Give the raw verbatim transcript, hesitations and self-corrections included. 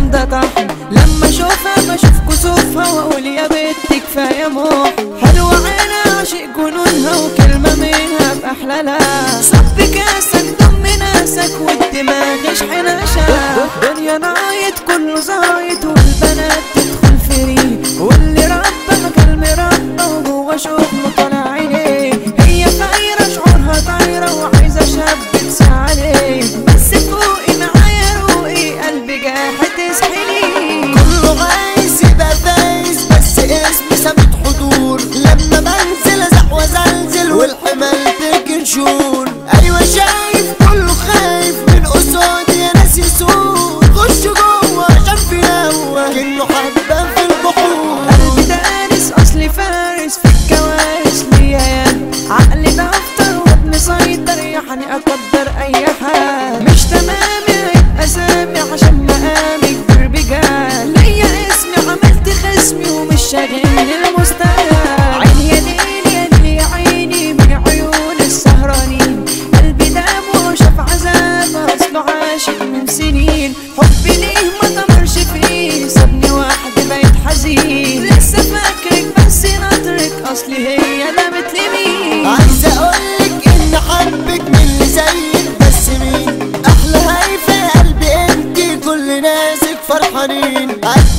ده طحن. لما اشوفها بشوف كسوفها واقول يا بنت كفايه موح. حلوه عينها عاشق جنونها وكلمه منها باحلى لا. صب كاسك ضم ناسك والدماغ اشحن عشان دنيا نايت كله زايد والبنات تدخل فري. واللي ربها كلمة ربها وهو شغله طالع عينيه. هي طايرة شعورها طايرة وعايزة شاب تساعديه. بس فوقي معايا روقي قلبي جاحد تسحلي. كله عايز يبقى فايز بس اسمي ثابت حضور. لما بنزل ازق وزلزل والحمال تكنشون. ايوه شايف كله خايف من قصادي يا ناس يسوق. خش جوه عشان في هوا كأنه حبة في البحور. قلبي دارس اصلي فارس في الكوارث ليا يا عقلي دفتر وابني سيطر يعني اقدر اي حال. مش تمامي هيبقى سامي عشان مقامي كبير بجال. ليا اسمي عملت خصمي ومش شاغلني المستقبل. عيني يا ليل يا ليل يا عيني من عيون السهرانين. قلبي دام وشاف عذاب اصله عاشق من سنين. حبي ليه ما طمرش فيه سابني وحدي بقيت حزين. لسه فاكرك بس ناطرك اصلي هي نامت لمين. عايز اقولك ان حبك من اللي زيك بس مين. احلى هايفة قلبي انتي كل ناسك فرحانين.